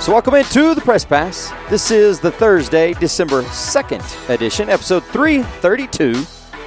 So welcome into the Press Pass. This is the Thursday, December 2nd edition, episode 332.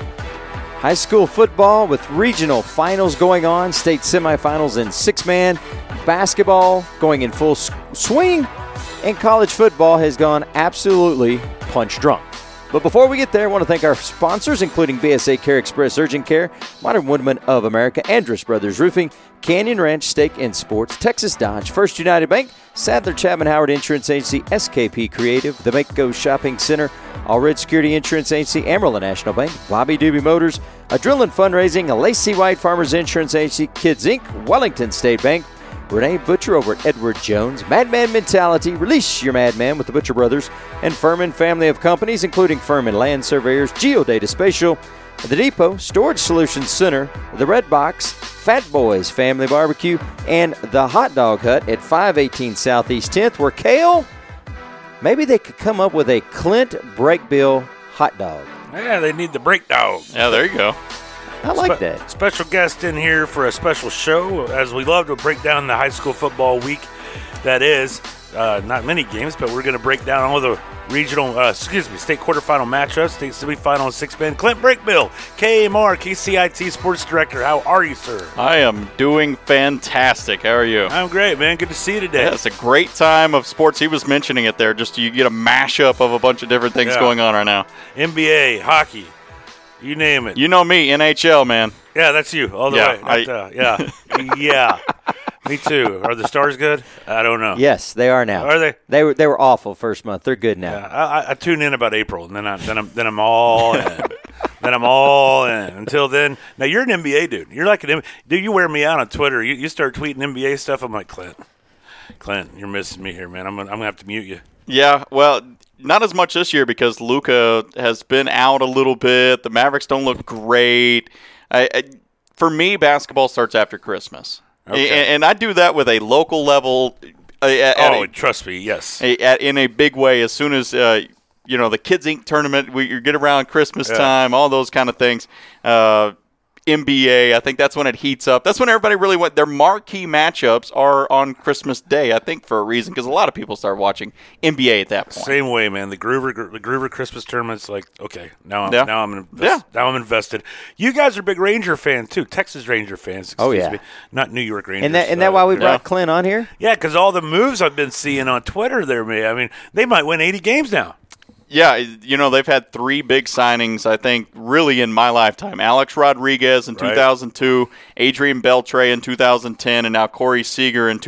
High school football with regional finals going on, state semifinals in six-man, basketball going in full swing, and college football has gone absolutely punch drunk. But before we get there, I want to thank our sponsors, including BSA Care Express Urgent Care, Modern Woodman of America, Andrus Brothers Roofing, Canyon Ranch Steak and Sports, Texas Dodge, First United Bank, Sadler Chapman Howard Insurance Agency, SKP Creative, the Make-Go Shopping Center, All Red Security Insurance Agency, Amarillo National Bank, Bobby Doobie Motors, Adrenaline Fundraising, Lacey White Farmers Insurance Agency, Kids Inc., Wellington State Bank, Renee Butcher over at Edward Jones, Madman Mentality, Release Your Madman with the Butcher Brothers, and Furman Family of Companies, including Furman Land Surveyors, Geodata Spatial, The Depot, Storage Solutions Center, The Red Box, Fat Boys Family Barbecue, and The Hot Dog Hut at 518 Southeast 10th, where Kale, maybe they could come up with a Clint Breakbill hot dog. Yeah, they need the break dog. Yeah, there you go. I like that. Special guest in here for a special show, as we love to break down the high school football week. That is, not many games, but we're going to break down all the regional, state quarterfinal matchups, state semifinal and six-man. Clint Breakbill, KMR, KCIT Sports Director. How are you, sir? I am doing fantastic. How are you? I'm great, man. Good to see you today. Yeah, it's a great time of sports. He was mentioning it there. Just you get a mashup of a bunch of different things going on right now. NBA, hockey. You name it. You know me, NHL, man. Yeah, that's you all the way. Yeah. Me too. Are the Stars good? I don't know. Yes, they are now. Are they? They were awful first month. They're good now. Yeah, I tune in about April, and then I'm all in. Then I'm all in. Until then, now you're an NBA dude. You're like dude. You wear me out on Twitter. You start tweeting NBA stuff. I'm like, Clint, you're missing me here, man. I'm gonna have to mute you. Yeah, well, not as much this year because Luka has been out a little bit. The Mavericks don't look great. For me, basketball starts after Christmas. Okay. And I do that with a local level. Trust me, yes. In a big way, as soon as the Kids Inc. tournament, you get around Christmas time, all those kind of things. NBA, I think that's when it heats up. That's when everybody really went. Their marquee matchups are on Christmas Day, I think, for a reason, because a lot of people start watching NBA at that point. Same way, man. The Groover Christmas tournament's like, okay, now I'm invested. You guys are big Ranger fans too, Texas Ranger fans. Excuse me, not New York Rangers. And that why we brought Clint on here? Yeah, because all the moves I've been seeing on Twitter there, man. I mean, they might win 80 games now. Yeah, they've had three big signings, I think, really in my lifetime. Alex Rodriguez in 2002, Adrian Beltre in 2010, and now Corey Seager in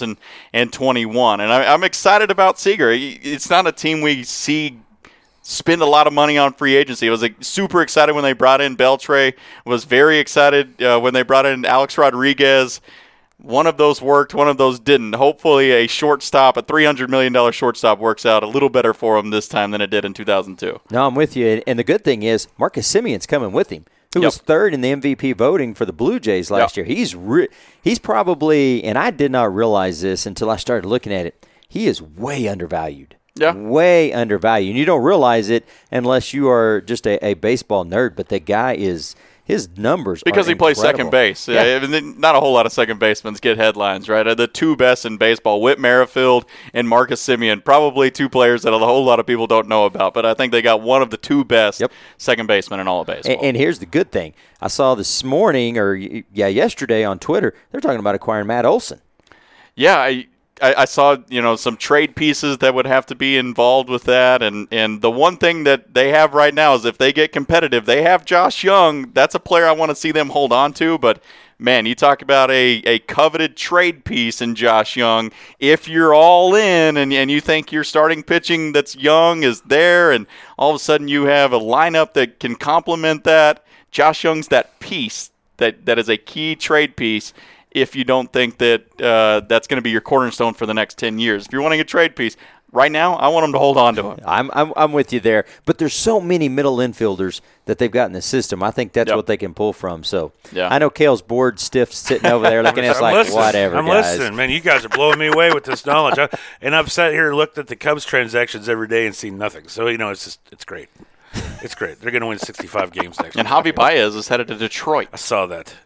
2021. And I'm excited about Seager. It's not a team we see spend a lot of money on free agency. I was super excited when they brought in Beltre. Was very excited when they brought in Alex Rodriguez. One of those worked, one of those didn't. Hopefully a $300 million shortstop works out a little better for him this time than it did in 2002. No, I'm with you. And the good thing is Marcus Simeon's coming with him, who was third in the MVP voting for the Blue Jays last year. He's probably, and I did not realize this until I started looking at it, he is way undervalued. Yeah. Way undervalued. And you don't realize it unless you are just a baseball nerd, but the guy is – his numbers because he plays second base. Yeah. Not a whole lot of second basemen get headlines, right? The two best in baseball, Whit Merrifield and Marcus Semien, probably two players that a whole lot of people don't know about, but I think they got one of the two best second basemen in all of baseball. And here's the good thing. I saw this morning yesterday on Twitter, they're talking about acquiring Matt Olson. Yeah, I saw, some trade pieces that would have to be involved with that. And the one thing that they have right now is if they get competitive, they have Josh Young. That's a player I want to see them hold on to. But, man, you talk about a coveted trade piece in Josh Young. If you're all in and you think your starting pitching that's young is there and all of a sudden you have a lineup that can complement that, Josh Young's that piece that is a key trade piece. If you don't think that that's going to be your cornerstone for the next 10 years. If you're wanting a trade piece, right now, I want them to hold on to him. I'm with you there. But there's so many middle infielders that they've got in the system. I think that's what they can pull from. So I know Kale's bored stiff sitting over there looking at us like, whatever, I'm guys. listening, man. You guys are blowing me away with this knowledge. I've sat here and looked at the Cubs transactions every day and seen nothing. So, it's great. It's great. They're going to win 65 games next year. And Javi Baez is headed to Detroit. I saw that.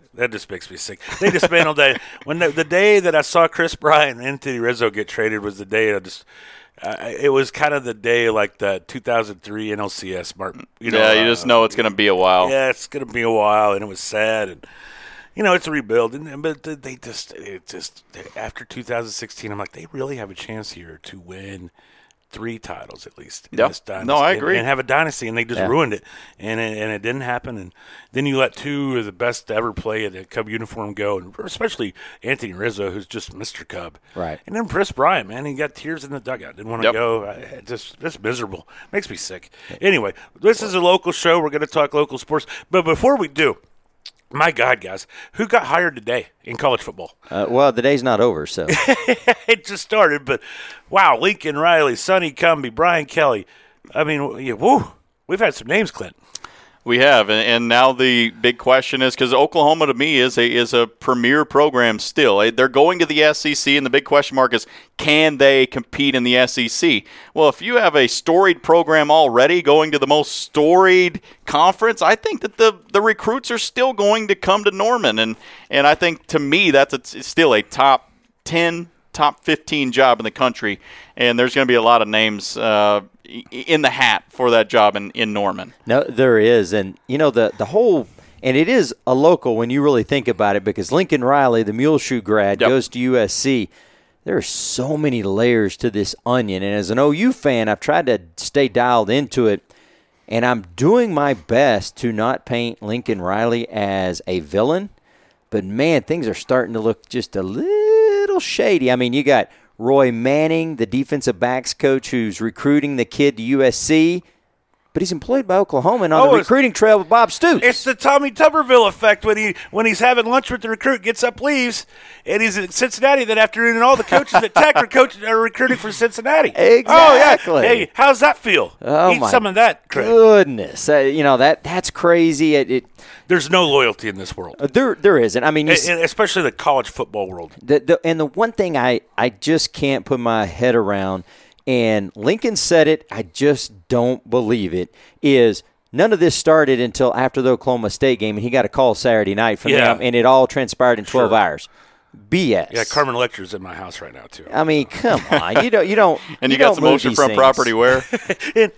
That just makes me sick. They dismantled that. When the day that I saw Chris Bryant and Anthony Rizzo get traded was the day it was kind of the day like the 2003 NLCS. You just know it's going to be a while. Yeah, it's going to be a while, and it was sad. And it's a rebuild. But they just after 2016, I'm like, they really have a chance here to win 3 titles at least in this dynasty. No, I agree. And have a dynasty, and they just ruined it. And it didn't happen. And then you let 2 of the best to ever play at a Cub uniform go, and especially Anthony Rizzo, who's just Mr. Cub. Right. And then Chris Bryant, man, he got tears in the dugout. Didn't want to go. Just miserable. Makes me sick. Anyway, this is a local show. We're going to talk local sports. But before we do, my God, guys, who got hired today in college football? Well, the day's not over, so. It just started, but wow, Lincoln Riley, Sonny Cumbie, Brian Kelly. I mean, we've had some names, Clint. We have, and now the big question is, because Oklahoma to me is a premier program still. They're going to the SEC, and the big question mark is, can they compete in the SEC? Well, if you have a storied program already going to the most storied conference, I think that the recruits are still going to come to Norman, and I think to me it's still a top 10, top 15 job in the country, and there's going to be a lot of names in the hat for that job in Norman. No, there is. And, the whole – and it is a local when you really think about it, because Lincoln Riley, the Muleshoe grad, goes to USC. There are so many layers to this onion. And as an OU fan, I've tried to stay dialed into it, and I'm doing my best to not paint Lincoln Riley as a villain. But, man, things are starting to look just a little shady. I mean, you got – Roy Manning, the defensive backs coach who's recruiting the kid to USC, but he's employed by Oklahoma and on the recruiting trail with Bob Stoops. It's the Tommy Tuberville effect when he's having lunch with the recruit, gets up, leaves, and he's in Cincinnati that afternoon, and all the coaches at Tech are recruiting for Cincinnati. Exactly. Oh, yeah. Hey, how's that feel? Oh, Eat some of that, Craig. Goodness. That's crazy. There's no loyalty in this world. There isn't. I mean, especially the college football world. And the one thing I just can't put my head around, and Lincoln said it, I just don't believe it, is none of this started until after the Oklahoma State game, and he got a call Saturday night from them, and it all transpired in 12 hours. BS. Yeah, Carmen Electra's in my house right now too. I mean, come on, you don't. And you got some oceanfront property where? In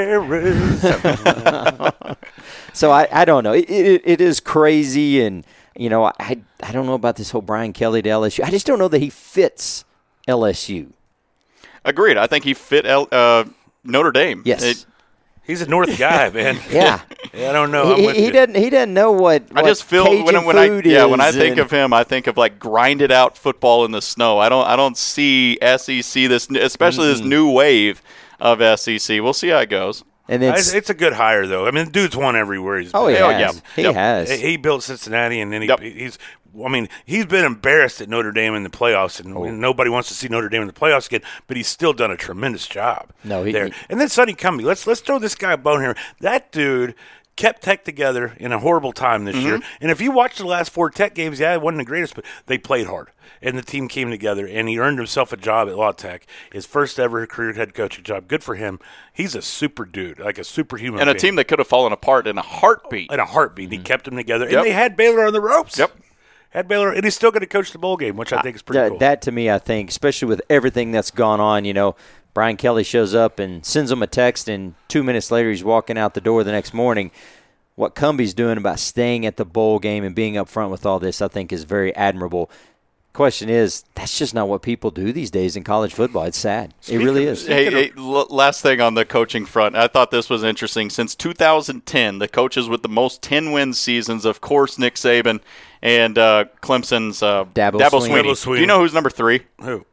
Arizona. So I don't know. It is crazy, and I don't know about this whole Brian Kelly to LSU. I just don't know that he fits LSU. Agreed. I think he fit Notre Dame. Yes. He's a North guy, man. Yeah. I don't know. He doesn't know what I just feel Cajun when food is. When I think of him, I think of like grinded out football in the snow. I don't see SEC especially this new wave of SEC. We'll see how it goes. And it's a good hire, though. I mean, the dude's won everywhere he's been. He has. He has. He built Cincinnati, and then he's been embarrassed at Notre Dame in the playoffs, and nobody wants to see Notre Dame in the playoffs again, but he's still done a tremendous job there. And then Sonny Cumbie. Let's throw this guy a bone here. That dude kept Tech together in a horrible time this year. And if you watch the last 4 Tech games, it wasn't the greatest, but they played hard. And the team came together, and he earned himself a job at La Tech, his first ever career head coaching job. Good for him. He's a super dude, like a superhuman and a team that could have fallen apart in a heartbeat. He kept them together. And they had Baylor on the ropes. Had Baylor, and he's still going to coach the bowl game, which I think is pretty cool. That, to me, I think, especially with everything that's gone on, Brian Kelly shows up and sends him a text, and 2 minutes later he's walking out the door the next morning. What Cumbie's doing about staying at the bowl game and being up front with all this, I think, is very admirable. Question is, that's just not what people do these days in college football. It's sad. It really is. Hey, last thing on the coaching front. I thought this was interesting. Since 2010, the coaches with the most 10-win seasons, of course, Nick Saban and Clemson's Dabo Swinney. Do you know who's number 3? Who?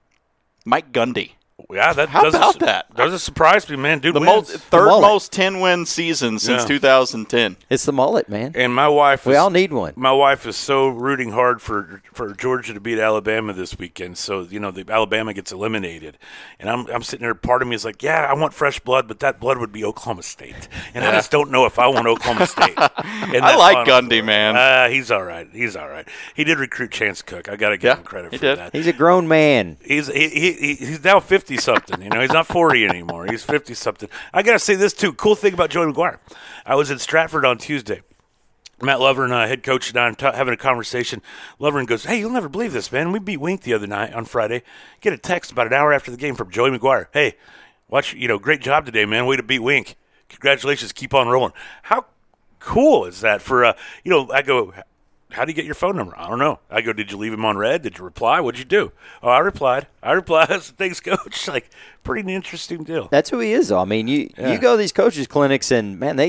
Mike Gundy. Yeah, How about that? Doesn't surprise me, man. Dude, third most 10-win season since 2010. It's the mullet, man. And my wife, we all need one. My wife is so rooting hard for Georgia to beat Alabama this weekend. So the Alabama gets eliminated, and I'm sitting there. Part of me is like, yeah, I want fresh blood, but that blood would be Oklahoma State, and I just don't know if I want Oklahoma State. I like Gundy, man. He's all right. He did recruit Chance Cook. I got to give him credit for that. He's a grown man. He's now 50. Something, he's not 40 anymore. He's 50 something. I gotta say this too. Cool thing about Joey McGuire. I was in Stratford on Tuesday, Matt Lovern, head coach, and I having a conversation. Lovern goes, "Hey, you'll never believe this, man. We beat Wink the other night on Friday. Get a text about an hour after the game from Joey McGuire. Hey, great job today, man. Way to beat Wink. Congratulations. Keep on rolling." How cool is that for, I go, "How do you get your phone number?" "I don't know." I go, "Did you leave him on red? Did you reply? What'd you do?" "Oh, I replied." "Thanks, coach." Like, pretty interesting deal. That's who he is, though. I mean, you go to these coaches' clinics, and, man,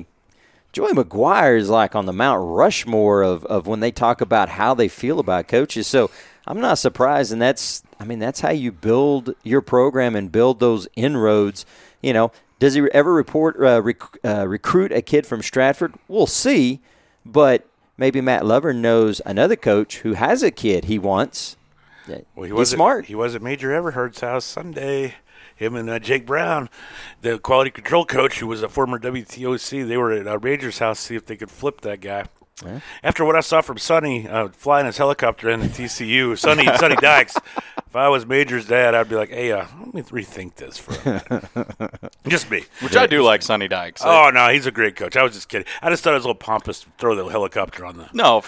Joey McGuire is like on the Mount Rushmore of when they talk about how they feel about coaches. So I'm not surprised, and that's how you build your program and build those inroads. Does he ever recruit a kid from Stratford? We'll see, but maybe Matt Lovern knows another coach who has a kid he wants. Well, he's smart. He was at Major Everhard's house Sunday. Him and Jake Brown, the quality control coach, who was a former WTOC, they were at Major's house to see if they could flip that guy. Yeah. After what I saw from Sonny flying his helicopter in the TCU, Sonny Dykes, if I was Major's dad, I'd be like, "Hey, let me rethink this for a minute." Just me. Which I do like Sonny Dykes. Oh, no, he's a great coach. I was just kidding. I just thought it was a little pompous to throw the helicopter on the. No,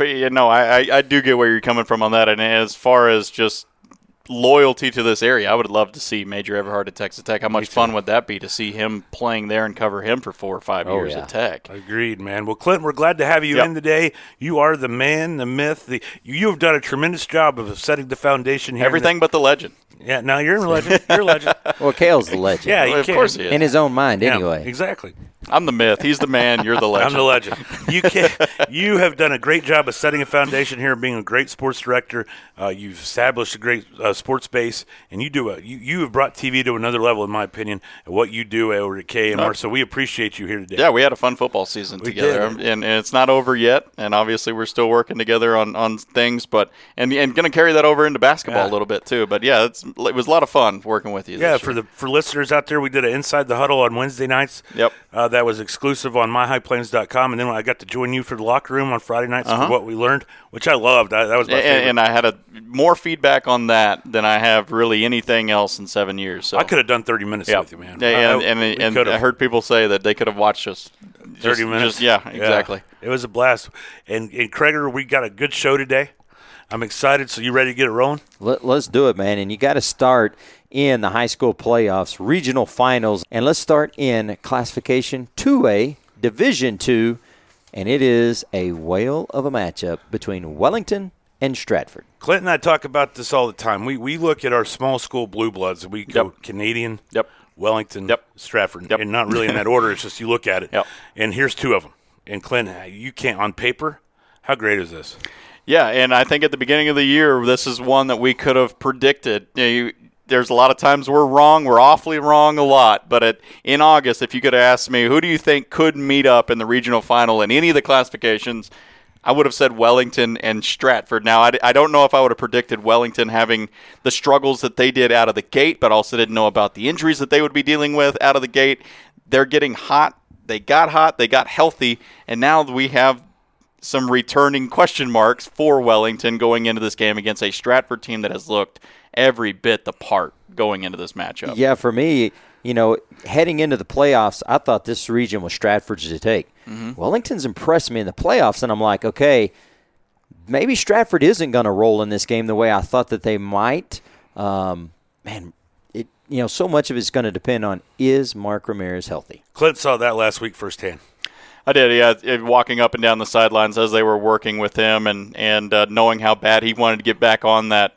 I do get where you're coming from on that. And as far as just loyalty to this area, I would love to see Major Everhard at Texas Tech. How much fun would that be to see him playing there and cover him for 4 or 5 years at Tech? Agreed, man. Well, Clint, we're glad to have you in today. You are the man, the myth. You have done a tremendous job of setting the foundation here. Everything but the legend. Yeah, no, you're a legend. You're a legend. Well, Kale's the legend. Yeah, of course he is. In his own mind, anyway. Exactly. I'm the myth. He's the man. You're the legend. I'm the legend. You have done a great job of setting a foundation here, being a great sports director. You've established a great sports base, and you have brought TV to another level, in my opinion, and what you do over at KMR. So we appreciate you here today. Yeah, we had a fun football season together, and it's not over yet. And obviously, we're still working together on things, and going to carry that over into basketball a little bit too. But yeah, it was a lot of fun working with you. Yeah, for listeners out there, we did an Inside the Huddle on Wednesday nights. Yep. That was exclusive on myhighplains.com, and then I got to join you for the locker room on Friday nights for what we learned, which I loved. That was my favorite. And I had more feedback on that than I have really anything else in 7 years. So I could have done 30 minutes with you, man. And I heard people say that they could have watched us 30 minutes. Exactly. Yeah, it was a blast. And Craigor, we got a good show today. I'm excited. So you ready to get it rolling? Let's do it, man. And you got to start in the high school playoffs, regional finals. And let's start in classification 2A, Division II. And it is a whale of a matchup between Wellington and Stratford. Clint and I talk about this all the time. We look at our small school blue bloods, and we go Canadian, Wellington, Stratford, and not really in that order. It's just you look at it. And here's two of them. And Clint, you can't, on paper, how great is this? Yeah, and I think at the beginning of the year, this is one that we could have predicted. There's a lot of times we're wrong. We're awfully wrong a lot. But in August, if you could have asked me, who do you think could meet up in the regional final in any of the classifications, I would have said Wellington and Stratford. Now, I don't know if I would have predicted Wellington having the struggles that they did out of the gate, but also didn't know about the injuries that they would be dealing with out of the gate. They're getting hot. They got hot. They got healthy. And now we have some returning question marks for Wellington going into this game against a Stratford team that has looked every bit the part going into this matchup. Yeah, for me, heading into the playoffs, I thought this region was Stratford's to take. Mm-hmm. Wellington's impressed me in the playoffs, and I'm like, okay, maybe Stratford isn't going to roll in this game the way I thought that they might. So much of it's going to depend on, is Mark Ramirez healthy? Clint saw that last week firsthand. I did, yeah. Walking up and down the sidelines as they were working with him, and knowing how bad he wanted to get back on that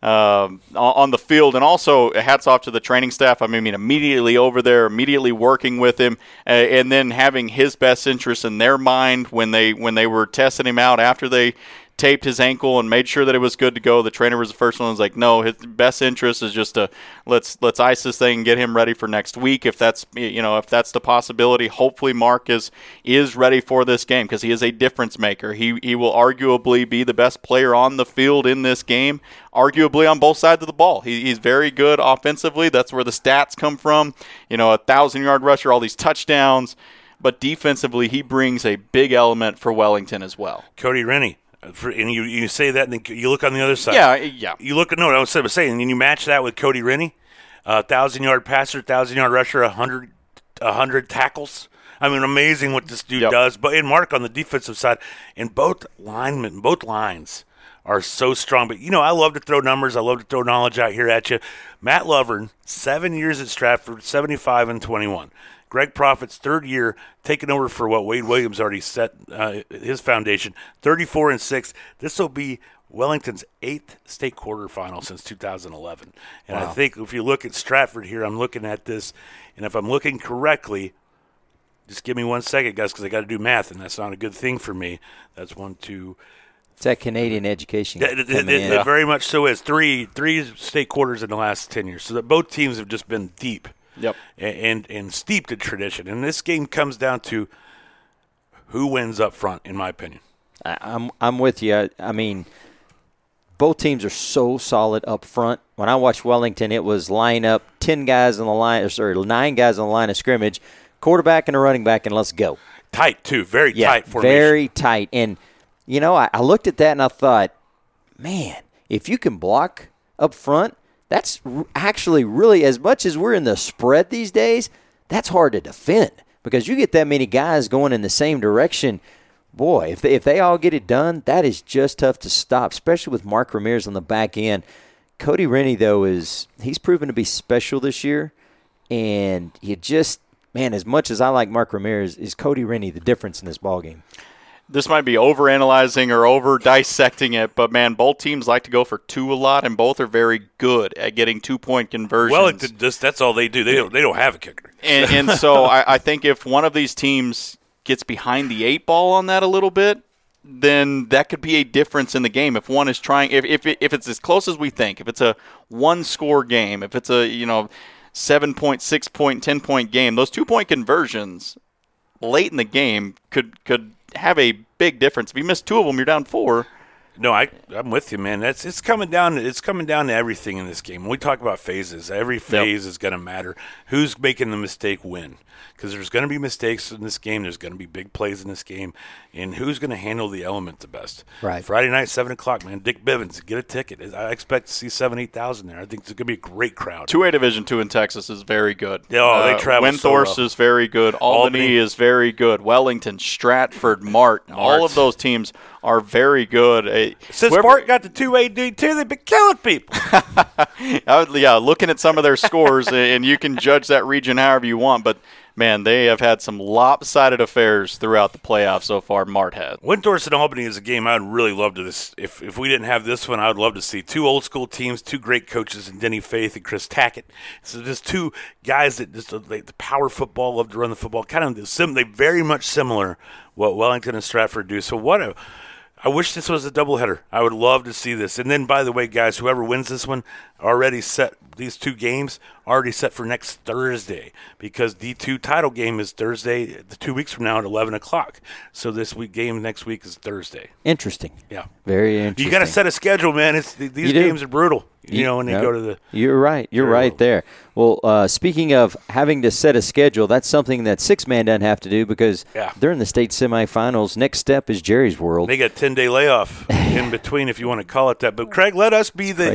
on the field, and also hats off to the training staff. I mean, immediately over there, immediately working with him, and then having his best interest in their mind when they were testing him out after they taped his ankle and made sure that it was good to go. The trainer was the first one. Was like, no, his best interest is just to let's ice this thing and get him ready for next week. If that's the possibility, hopefully Mark is ready for this game because he is a difference maker. He will arguably be the best player on the field in this game, arguably on both sides of the ball. He's very good offensively. That's where the stats come from. 1,000-yard rusher, all these touchdowns. But defensively, he brings a big element for Wellington as well. Cody Rennie. And you say that, and then you look on the other side. Yeah. You look at I was saying, and you match that with Cody Rennie, 1,000-yard passer, 1,000-yard rusher, 100 tackles. I mean, amazing what this dude does. But and Mark on the defensive side, and both lines are so strong. But, I love to throw numbers. I love to throw knowledge out here at you. Matt Lovern, 7 years at Stratford, 75-21. Greg Proffitt's third year, taking over for what Wade Williams already set his foundation, 34-6. This will be Wellington's 8th state quarterfinal since 2011. And I think if you look at Stratford here, I'm looking at this, and if I'm looking correctly, just give me 1 second, guys, because I got to do math, and that's not a good thing for me. That's 1, 2. It's that Canadian education. It very much so is. Three state quarters in the last 10 years. So that both teams have just been deep. Yep. And steeped in tradition. And this game comes down to who wins up front, in my opinion. I'm with you. I mean, both teams are so solid up front. When I watched Wellington, it was line up 9 guys on the line of scrimmage, quarterback and a running back, and let's go. Tight, too. Very tight formation. Very tight. And, I looked at that and I thought, man, if you can block up front, that's actually really, as much as we're in the spread these days, that's hard to defend because you get that many guys going in the same direction. Boy, if they all get it done, that is just tough to stop, especially with Mark Ramirez on the back end. Cody Rennie, though, he's proven to be special this year. And as much as I like Mark Ramirez, is Cody Rennie the difference in this ballgame? This might be overanalyzing or over-dissecting it, but, man, both teams like to go for 2 a lot, and both are very good at getting 2-point conversions. Well, that's all they do. They don't have a kicker. And so I think if one of these teams gets behind the 8 ball on that a little bit, then that could be a difference in the game. If one is trying – if it's as close as we think, if it's a 1-score game, if it's a 7-point, 6-point, 10-point game, those 2-point conversions late in the game could have a big difference. If you miss 2 of them, you're down 4. No, I'm with you, man. It's coming down to everything in this game. When we talk about phases, every phase is going to matter. Who's making the mistake win? Because there's going to be mistakes in this game. There's going to be big plays in this game. And who's going to handle the element the best? Right. Friday night, 7 o'clock, man. Dick Bivens, get a ticket. I expect to see 8,000 there. I think it's going to be a great crowd. 2A Division II in Texas is very good. They travel Windthorst so well. is very good. Albany is very good. Wellington, Stratford, Martin. All of those teams are very good. Since Martin got the 2A D2, they've been killing people. Looking at some of their scores, and you can judge that region however you want, but man, they have had some lopsided affairs throughout the playoffs so far. Mart has. Windthorst and Albany is a game I'd really love to this. If we didn't have this one, I would love to see 2 old school teams, 2 great coaches in Denny Faith and Chris Tackett. So just 2 guys that just the power football, love to run the football. Kind of they very much similar what Wellington and Stratford do. So I wish this was a doubleheader. I would love to see this. And then, by the way, guys, whoever wins this one already set these 2 games already set for next Thursday because D2 title game is Thursday, 2 weeks from now at 11 o'clock. So this game next week is Thursday. Interesting. Yeah. Very interesting. You got to set a schedule, man. These games are brutal. When they go to the – You're right. You're right there. Well, speaking of having to set a schedule, that's something that 6-man doesn't have to do because they're in the state semifinals. Next step is Jerry's World. They got a 10-day layoff in between, if you want to call it that. But Craig, let us be the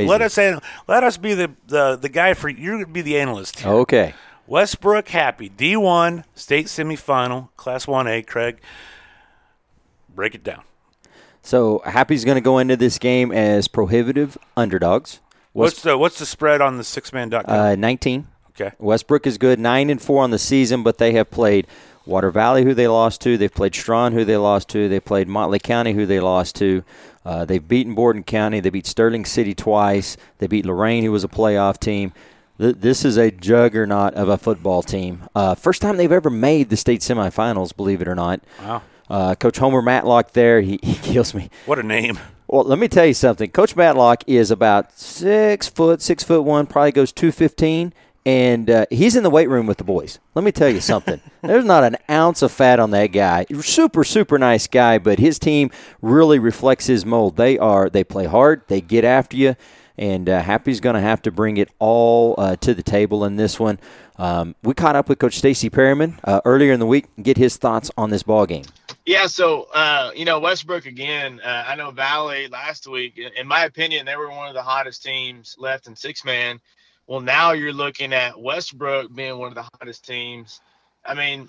guy for you're going to be the analyst here. Okay. Westbrook Happy D1 state semifinal, Class 1A. Craig, break it down. So Happy's going to go into this game as prohibitive underdogs. What's the spread on the 6man.com? 19. Okay. Westbrook is good, 9-4 on the season, but they have played Water Valley, who they lost to. They've played Strawn, who they lost to. They played Motley County, who they lost to. They've beaten Borden County. They beat Sterling City twice. They beat Lorraine, who was a playoff team. This is a juggernaut of a football team. First time they've ever made the state semifinals, believe it or not. Wow. Coach Homer Matlock there, he kills me. What a name. Well, let me tell you something. Coach Matlock is about 6 foot, 6'1", probably goes 215, and he's in the weight room with the boys. Let me tell you something. There's not an ounce of fat on that guy. Super, super nice guy, but his team really reflects his mold. They play hard. They get after you, and Happy's going to have to bring it all to the table in this one. We caught up with Coach Stacy Perryman earlier in the week and get his thoughts on this ball game. Yeah, so, Westbrook again, I know Valley last week, in my opinion, they were one of the hottest teams left in 6-man. Well, now you're looking at Westbrook being one of the hottest teams. I mean,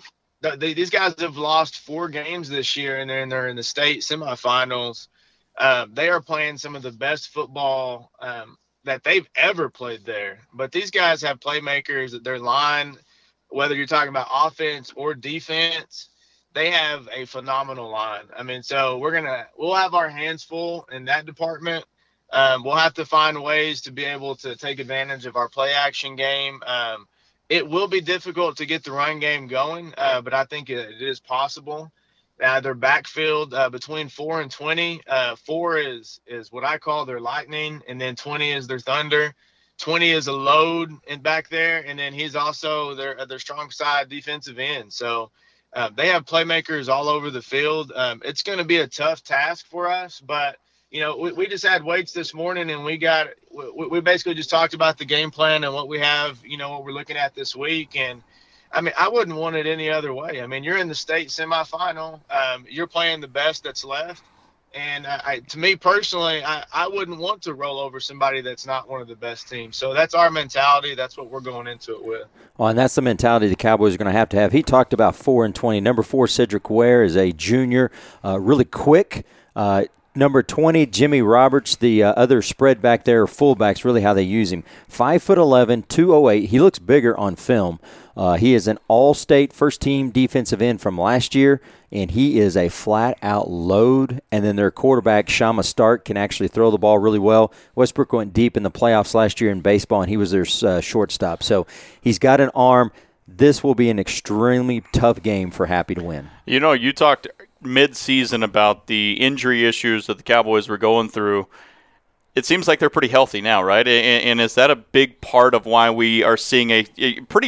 these guys have lost 4 games this year, and they're in the state semifinals. They are playing some of the best football that they've ever played there. But these guys have playmakers at their line, whether you're talking about offense or defense. They have a phenomenal line. I mean, so we'll have our hands full in that department. We'll have to find ways to be able to take advantage of our play action game. It will be difficult to get the run game going, but I think it is possible. Their backfield between 4 and 20. 4 is what I call their lightning, and then 20 is their thunder. 20 is a load in back there, and then he's also their strong side defensive end. So they have playmakers all over the field. It's going to be a tough task for us, but we just had weights this morning, and we basically just talked about the game plan and what we have, what we're looking at this week. And I mean, I wouldn't want it any other way. I mean, you're in the state semifinal. You're playing the best that's left. And to me personally, I wouldn't want to roll over somebody that's not one of the best teams. So that's our mentality. That's what we're going into it with. Well, and that's the mentality the Cowboys are going to have. He talked about 4 and 20. Number 4, Cedric Ware, is a junior, really quick. Number 20, Jimmy Roberts, the other spread back there, fullback's really how they use him. 5'11", 208. He looks bigger on film. He is an all-state first-team defensive end from last year, and he is a flat-out load. And then their quarterback, Shama Stark, can actually throw the ball really well. Westbrook went deep in the playoffs last year in baseball, and he was their shortstop. So he's got an arm. This will be an extremely tough game for Happy to win. You talked mid-season about the injury issues that the Cowboys were going through. It seems like they're pretty healthy now, right? And is that a big part of why we are seeing a pretty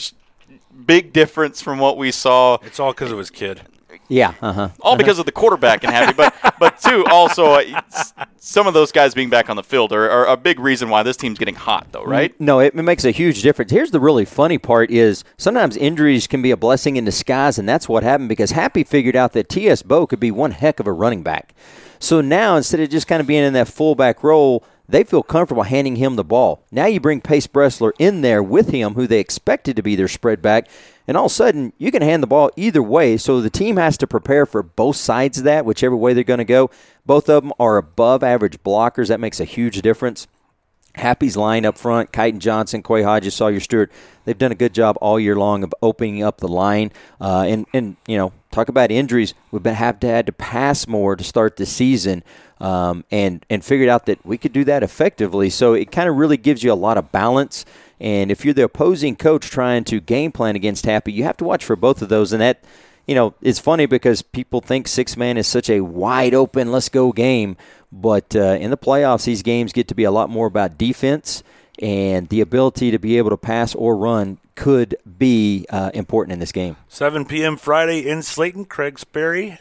big difference from what we saw? It's all because of his kid. Yeah, all because of the quarterback and Happy, but too also some of those guys being back on the field are a big reason why this team's getting hot, though, right? No, it makes a huge difference. Here's the really funny part is sometimes injuries can be a blessing in disguise, and that's what happened because Happy figured out that T.S. Bowe could be one heck of a running back. So now instead of just kind of being in that fullback role, they feel comfortable handing him the ball. Now you bring Pace Bressler in there with him, who they expected to be their spread back, and all of a sudden you can hand the ball either way. So the team has to prepare for both sides of that, whichever way they're going to go. Both of them are above average blockers. That makes a huge difference. Happy's line up front, Kyton Johnson, Quay Hodges, Sawyer Stewart, they've done a good job all year long of opening up the line. And talk about injuries. We've had to pass more to start the season and figured out that we could do that effectively. So it kind of really gives you a lot of balance. And if you're the opposing coach trying to game plan against Happy, you have to watch for both of those. And that, it's funny because people think six-man is such a wide-open, let's-go game. But in the playoffs, these games get to be a lot more about defense, and the ability to be able to pass or run could be important in this game. 7 p.m. Friday in Slayton. Craig Sperry.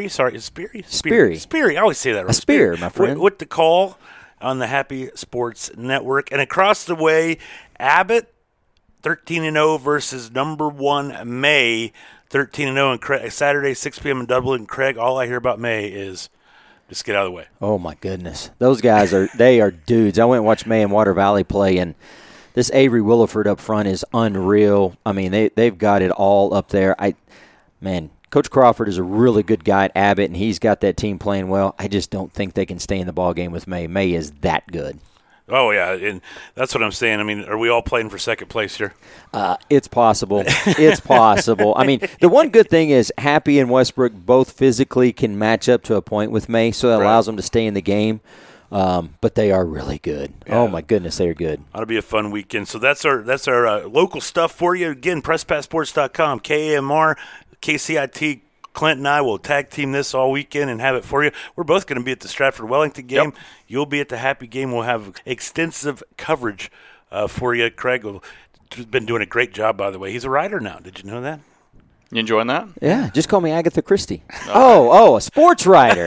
I always say that right. Spear, my friend. With the call on the Happy Sports Network. And across the way, Abbott, 13-0 versus number 1 May, 13-0. And Saturday, 6 p.m. in Dublin. And Craig, all I hear about May is just get out of the way. Oh, my goodness. Those guys they are dudes. I went and watched May and Water Valley play, and this Avery Williford up front is unreal. I mean, they've got it all up there. Coach Crawford is a really good guy at Abbott, and he's got that team playing well. I just don't think they can stay in the ball game with May. May is that good. Oh, yeah, and that's what I'm saying. I mean, are we all playing for second place here? It's possible. It's possible. I mean, the one good thing is Happy and Westbrook both physically can match up to a point with May, so that allows them to stay in the game. But they are really good. Yeah. Oh, my goodness, they are good. Ought to be a fun weekend. So that's our local stuff for you. Again, PressPassSports.com, KAMR, KCIT. Clint and I will tag team this all weekend and have it for you. We're both going to be at the Stratford-Wellington game. Yep. You'll be at the Happy game. We'll have extensive coverage for you. Craig has been doing a great job, by the way. He's a writer now. Did you know that? You enjoying that? Yeah, just call me Agatha Christie. Oh, a sports writer.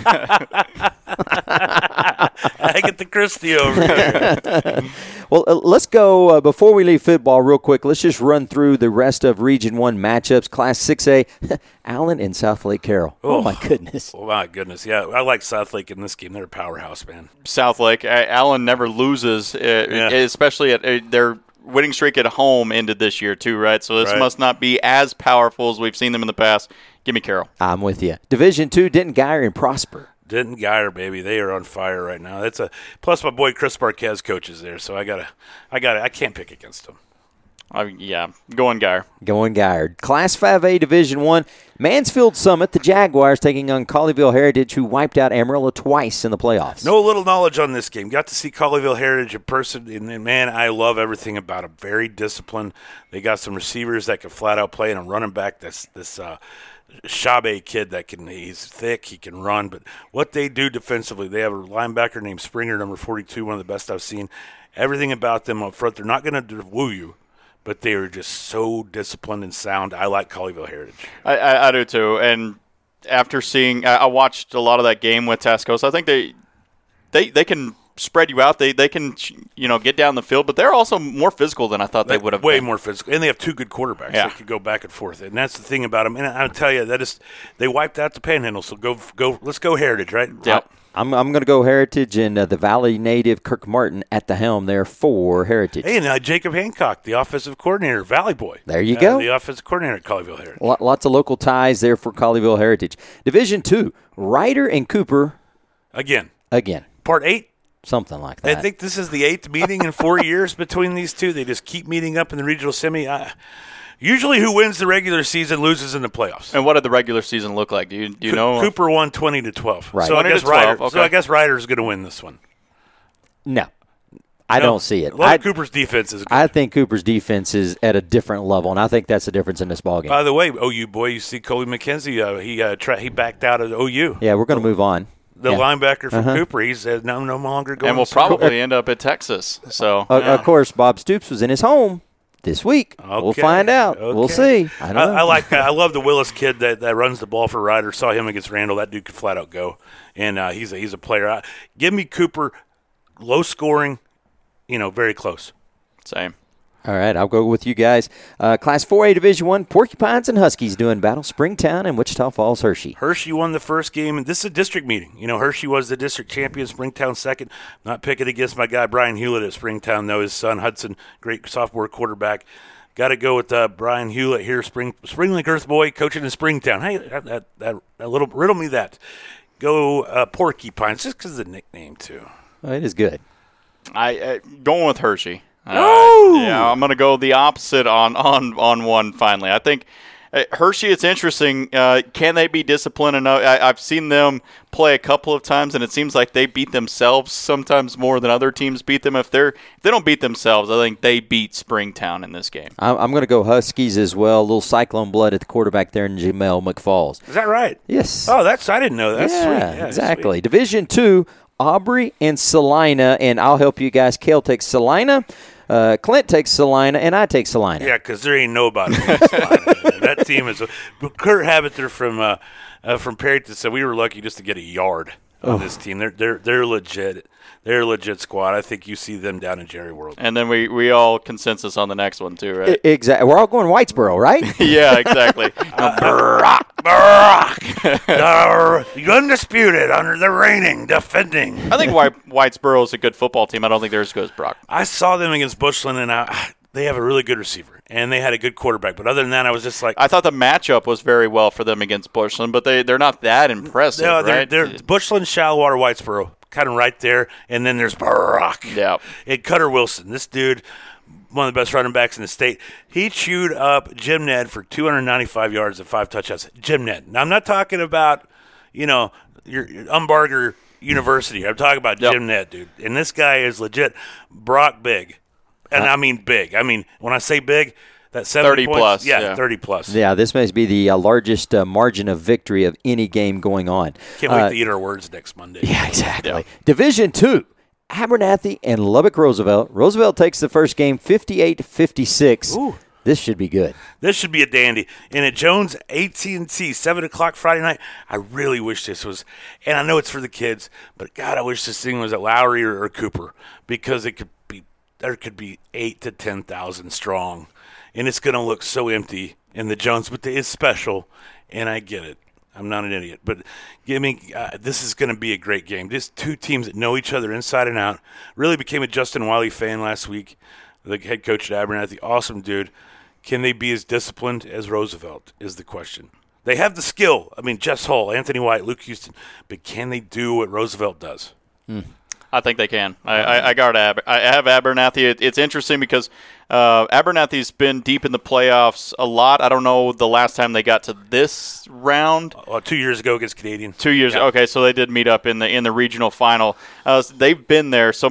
Agatha Christie over here. Well, let's go, before we leave football real quick, let's just run through the rest of Region 1 matchups. Class 6A, Allen and Southlake Carroll. Oh, my goodness. Oh, my goodness. Yeah, I like Southlake in this game. They're a powerhouse, man. Southlake, Allen never loses, especially at their winning streak at home ended this year too, right? So this must not be as powerful as we've seen them in the past. Give me Carroll. I'm with you. Division II, Denton Guyer and Prosper. Denton Guyer, baby, they are on fire right now. Plus my boy Chris Marquez coaches there, so I can't pick against them. Going Guyer. Going Guyer. Class 5A Division I, Mansfield Summit, the Jaguars taking on Colleyville Heritage, who wiped out Amarillo twice in the playoffs. No little knowledge on this game. Got to see Colleyville Heritage in person, and man, I love everything about them. Very disciplined. They got some receivers that can flat out play, and a running back this Shabe kid he's thick, he can run. But what they do defensively, they have a linebacker named Springer, number 42, one of the best I've seen. Everything about them up front, they're not going to woo you, but they are just so disciplined and sound. I like Colleyville Heritage. I do too. And after seeing, I watched a lot of that game with Tascosa. I think they can spread you out. They can get down the field, but they're also more physical than I thought they would have. Way been. more physical, and they have two good quarterbacks. Yeah. They could go back and forth, and that's the thing about them. And I'll tell you, they wiped out the Panhandle. So go. Let's go Heritage, right? Yep. I'm going to go Heritage, and the Valley native Kirk Martin at the helm there for Heritage. Hey, and Jacob Hancock, the offensive coordinator, Valley Boy. There you go. The offensive coordinator at Colleyville Heritage. Lots of local ties there for Colleyville Heritage. Division II, Ryder and Cooper. Again. Part 8. Something like that. I think this is the 8th meeting in 4 years between these two. They just keep meeting up in the regional semi. Usually who wins the regular season loses in the playoffs. And what did the regular season look like? Do you know? Cooper won 20-12. Right. So I guess 20-12, Ryder. okay. So I guess Ryder's going to win this one. No. I don't see it. Cooper's defense is good. I think Cooper's defense is at a different level, and I think that's the difference in this ballgame. By the way, OU boy, you see Coley McKenzie, he backed out of OU. Yeah, we're going to move on. The linebacker from Cooper, he's no longer going. And we'll probably end up at Texas. So Of course, Bob Stoops was in his home this week. Okay. We'll find out. Okay. We'll see. I don't know. I love the Willis kid that runs the ball for Ryder. Saw him against Randall. That dude could flat out go, and he's a player. Give me Cooper, low scoring, very close. Same. All right, I'll go with you guys. Class 4A Division I, Porcupines and Huskies doing battle. Springtown and Wichita Falls Hershey. Hershey won the first game, and this is a district meeting. Hershey was the district champion, Springtown second. Not picking against my guy Brian Hewlett at Springtown, though. His son Hudson, great sophomore quarterback. Got to go with Brian Hewlett here, Springlink Earth Boy, coaching in Springtown. Hey, that little riddle me that. Go Porcupines, just because of the nickname too. Oh, it is good. Going with Hershey. Oh! Yeah, I'm going to go the opposite on one finally. I think Hershey, it's interesting. Can they be disciplined enough? I've seen them play a couple of times, and it seems like they beat themselves sometimes more than other teams beat them. If they don't beat themselves, I think they beat Springtown in this game. I'm going to go Huskies as well. A little Cyclone blood at the quarterback there in Jamel McFalls. Is that right? Yes. Oh, I didn't know that. That's sweet. Yeah, exactly. Sweet. Division II, Aubrey and Salina, and I'll help you guys. Kale takes Salina. Clint takes Salina, and I take Salina. Yeah, because there ain't nobody. That team is. Kurt Habiter from Perryton said we were lucky just to get a yard on this team. They're legit. They're a legit squad. I think you see them down in Jerry World. And then we all consensus on the next one too, right? Exactly. We're all going Whitesboro, right? Yeah, exactly. You undisputed under the reigning, defending. I think Whitesboro is a good football team. I don't think they're as good as Brock. I saw them against Bushland, and they have a really good receiver, and they had a good quarterback. But other than that, I was just like, I thought the matchup was very well for them against Bushland, but they're not that impressive. No, right? they're Bushland, Shallowwater, Whitesboro, kind of right there, and then there's Brock. Yeah. And Cutter Wilson, this dude, one of the best running backs in the state. He chewed up Jim Ned for 295 yards and 5 touchdowns. Jim Ned. Now, I'm not talking about, your Umbarger University. I'm talking about Jim Ned, dude. And this guy is legit Brock big. And I mean big. I mean, when I say big, that's 70 30 points. plus. Yeah, 30 plus. Yeah, this may be the largest margin of victory of any game going on. Can't wait to eat our words next Monday. Yeah, exactly. Yeah. Division II, Abernathy and Lubbock Roosevelt. Roosevelt takes the first game 58-56. Ooh. This should be good. This should be a dandy. And at Jones AT&T, 7 o'clock Friday night, I really wish this was, and I know it's for the kids, but God, I wish this thing was at Lowry or Cooper, because there could be 8,000 to 10,000 strong, and it's going to look so empty in the Jones, but it's special, and I get it. I'm not an idiot, but this is going to be a great game. Just two teams that know each other inside and out. Really became a Justin Wiley fan last week. the head coach at Abernathy. Awesome dude. Can they be as disciplined as Roosevelt is the question. They have the skill. I mean, Jess Hull, Anthony White, Luke Houston. But can they do what Roosevelt does? I think they can. I have Abernathy. It's interesting because Abernathy's been deep in the playoffs a lot. I don't know the last time they got to this round. 2 years ago against Canadian. 2 years. Yeah. Okay, so they did meet up in the regional final. So they've been there. So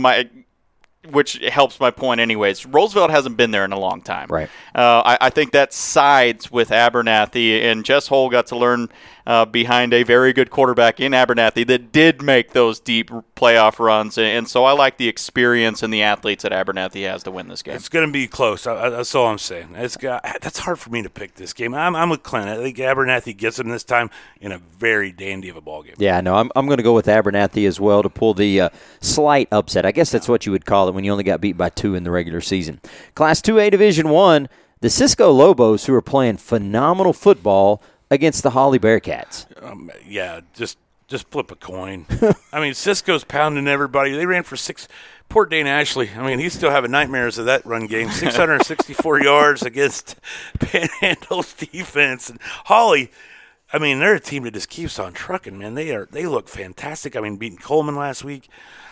which helps my point anyways. Roosevelt hasn't been there in a long time. Right. I think that sides with Abernathy, and Jess Hull got to learn behind a very good quarterback in Abernathy that did make those deep playoff runs. And so I like the experience and the athletes that Abernathy has to win this game. It's going to be close. That's all I'm saying. That's hard for me to pick this game. I'm with Clint. I think Abernathy gets them this time in a very dandy of a ball game. Yeah, no, I'm going to go with Abernathy as well to pull the slight upset. I guess that's what you would call it when you only got beat by 2 in the regular season. Class 2A Division I, the Cisco Lobos, who are playing phenomenal football against the Holly Bearcats. Yeah, just flip a coin. I mean, Cisco's pounding everybody. They ran for 6. Poor Dane Ashley. I mean, he's still having nightmares of that run game. 664 yards against Panhandle's defense. And Holly, I mean, they're a team that just keeps on trucking, man. They look fantastic. I mean, beating Coleman last week.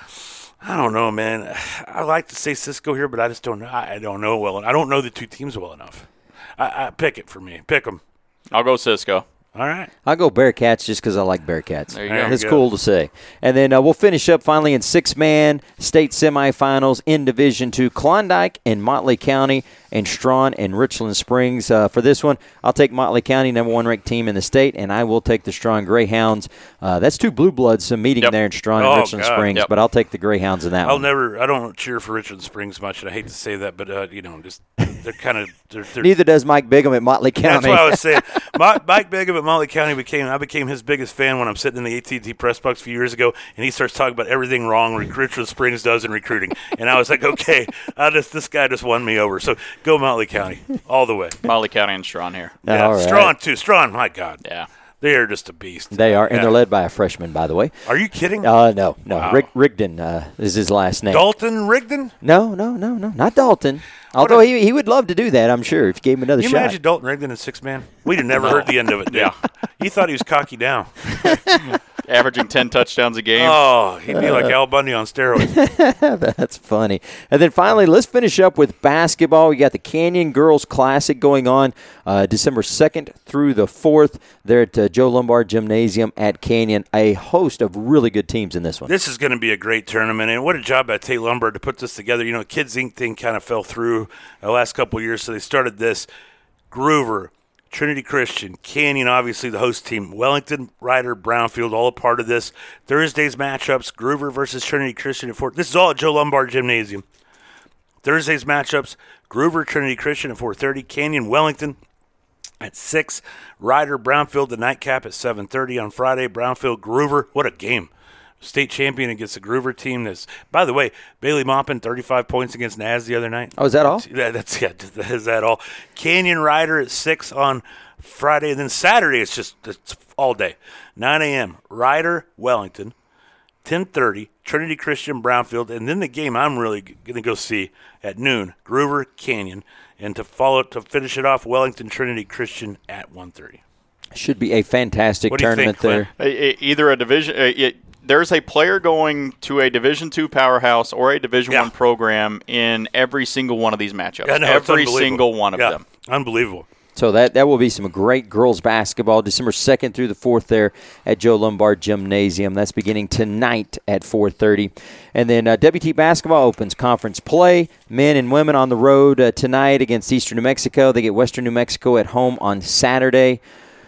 I don't know, man. I like to say Cisco here, but I just don't know. I don't know well. I don't know the two teams well enough. I pick it for me. Pick them. I'll go Cisco. All right. I'll go Bearcats just because I like Bearcats. There you go. It's cool to say. And then we'll finish up finally in 6-man state semifinals in Division II. Klondike and Motley County and Strawn and Richland Springs. For this one, I'll take Motley County, number 1 ranked team in the state, and I will take the Strawn Greyhounds. That's 2 blue bloods meeting there in Strawn and Richland Springs, but I'll take the Greyhounds in that one. I don't cheer for Richland Springs much, and I hate to say that, but just they're kind of they're Neither does Mike Bigham at Motley County. That's what I was saying. Mike Bigham at Motley County I became his biggest fan when I'm sitting in the AT&T press box a few years ago, and he starts talking about everything wrong Richland Springs does in recruiting, and I was like, okay, this guy just won me over. So go Motley County all the way. Motley County and Strawn here. Yeah, all right. Strawn too. Strawn, my God. Yeah. They are just a beast. They are, and they're led by a freshman, by the way. Are you kidding? No. Wow. Rigdon is his last name. Dalton Rigdon? No, not Dalton. Although he would love to do that, I'm sure, if you gave him another Can shot. you imagine Dalton Rigdon in 6-man? We'd have never heard the end of it, dude. He thought he was cocky down. Averaging 10 touchdowns a game. Oh, he'd be like Al Bundy on steroids. That's funny. And then finally, let's finish up with basketball. We got the Canyon Girls Classic going on December 2nd through the 4th. They're at Joe Lombard Gymnasium at Canyon. A host of really good teams in this one. This is going to be a great tournament, and what a job by Tate Lombard to put this together. You know, Kids Inc. thing kind of fell through the last couple of years, so they started this. Groover, Trinity Christian, Canyon, obviously the host team, Wellington, Ryder, Brownfield, all a part of this. Thursday's matchups, Groover versus Trinity Christian at 4. This is all at Joe Lombard Gymnasium. Thursday's matchups, Groover, Trinity Christian at 4:30, Canyon, Wellington at 6, Ryder, Brownfield, the nightcap at 7:30 on Friday, Brownfield, Groover. What a game. State champion against the Groover team. That's, by the way, Bailey Maupin, 35 points against Naz the other night. Oh, is that all? Is that all? Canyon Ryder at 6 on Friday. And then Saturday, it's all day. 9 a.m., Ryder, Wellington. 10:30, Trinity Christian, Brownfield. And then the game I'm really going to go see at noon, Groover, Canyon. And to finish it off, Wellington, Trinity Christian at 1:30. Should be a fantastic What do you tournament think, there. Either a division there's a player going to a Division II powerhouse or a Division I program in every single one of these matchups. Yeah, no, every single one of them. Unbelievable. So that will be some great girls basketball, December 2nd through the 4th there at Joe Lombard Gymnasium. That's beginning tonight at 4:30. And then WT Basketball opens conference play. Men and women on the road tonight against Eastern New Mexico. They get Western New Mexico at home on Saturday.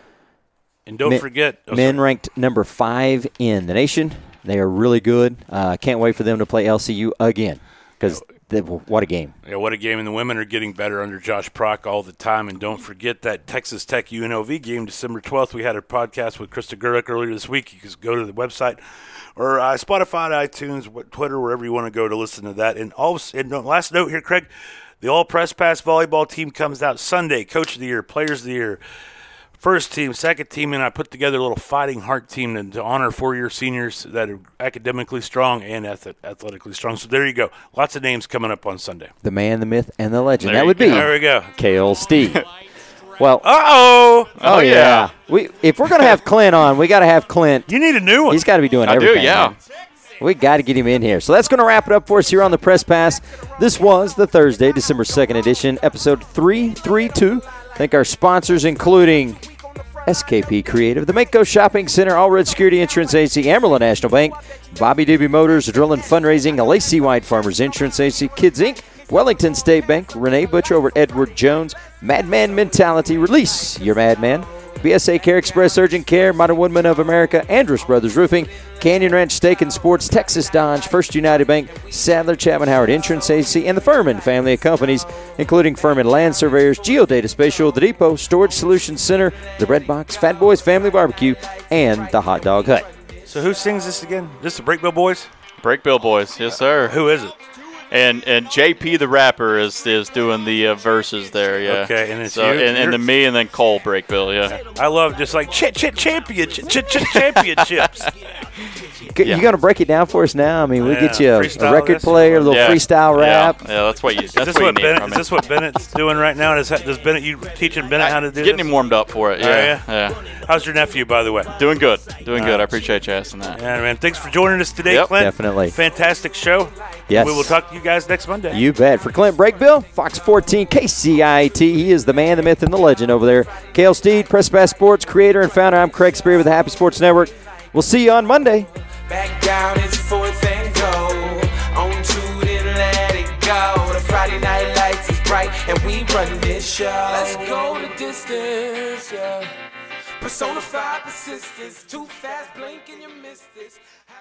And don't forget. Men ranked number 5 in the nation. They are really good. Can't wait for them to play LCU again because what a game. Yeah, what a game. And the women are getting better under Josh Prock all the time. And don't forget that Texas Tech UNLV game, December 12th. We had a podcast with Krista Gerlich earlier this week. You can go to the website or Spotify, iTunes, Twitter, wherever you want to go to listen to that. And last note here, Craig, the All Press Pass volleyball team comes out Sunday. Coach of the Year, Players of the Year. first team, second team, and I put together a little Fighting Heart team to honor 4-year seniors that are academically strong and athletically strong. So there you go. Lots of names coming up on Sunday. The man, the myth, and the legend. There That you would go. be There we go. Cale Steed. Well, Uh-oh. oh yeah. If we're gonna have Clint on, we got to have Clint. You need a new one. He's got to be doing I everything. do, yeah. Man. We got to get him in here. So that's going to wrap it up for us here on the Press Pass. This was the Thursday, December 2nd edition, episode 332. Thank our sponsors, including SKP Creative, the Mako Shopping Center, All Red Security Insurance Agency, Amarillo National Bank, Bobby Doobie Motors, Drilling Fundraising, LAC White Farmers Insurance Agency, Kids Inc., Wellington State Bank, Renee Butcher over at Edward Jones, Madman Mentality, Release Your Madman, BSA Care Express Urgent Care, Modern Woodman of America, Andrus Brothers Roofing, Canyon Ranch Steak and Sports, Texas Dodge, First United Bank, Sadler Chapman Howard Insurance Agency, and the Furman family of companies, including Furman Land Surveyors, Geodata Spatial, The Depot, Storage Solutions Center, The Bread Box, Fat Boys Family Barbecue, and the Hot Dog Hut. So who sings this again? This the Breakbill Boys? Breakbill Boys, yes, sir. Who is it? And JP the rapper is doing the verses there, yeah. Okay, and it's so, you? and then me and then Cole Breakbill, yeah. I love just like championships. You going to break it down for us now? I mean, we get you a Freestyle record this? player, a little Yeah. freestyle rap. Yeah, that's what you Is this what Bennett's doing right now? Does Bennett, you teaching Bennett how to do Getting this? him warmed up for it, yeah. yeah? How's your nephew, by the way? Doing good. I appreciate you asking that. Yeah, man. Thanks for joining us today, Yep. Clint. Definitely. Fantastic show. Yes. We will talk to you guys next Monday. You bet. For Clint Breakbill, Fox 14, KCIT. He is the man, the myth, and the legend over there. Cale Steed, Press Pass Sports, creator and founder. I'm Craig Spear with the Happy Sports Network. We'll see you on Monday. Back down is fourth and go. On to then let it go. The Friday night lights is bright and we run this show. Let's go the distance, yeah. Persona 5 persistence. Too fast, blink and you miss this.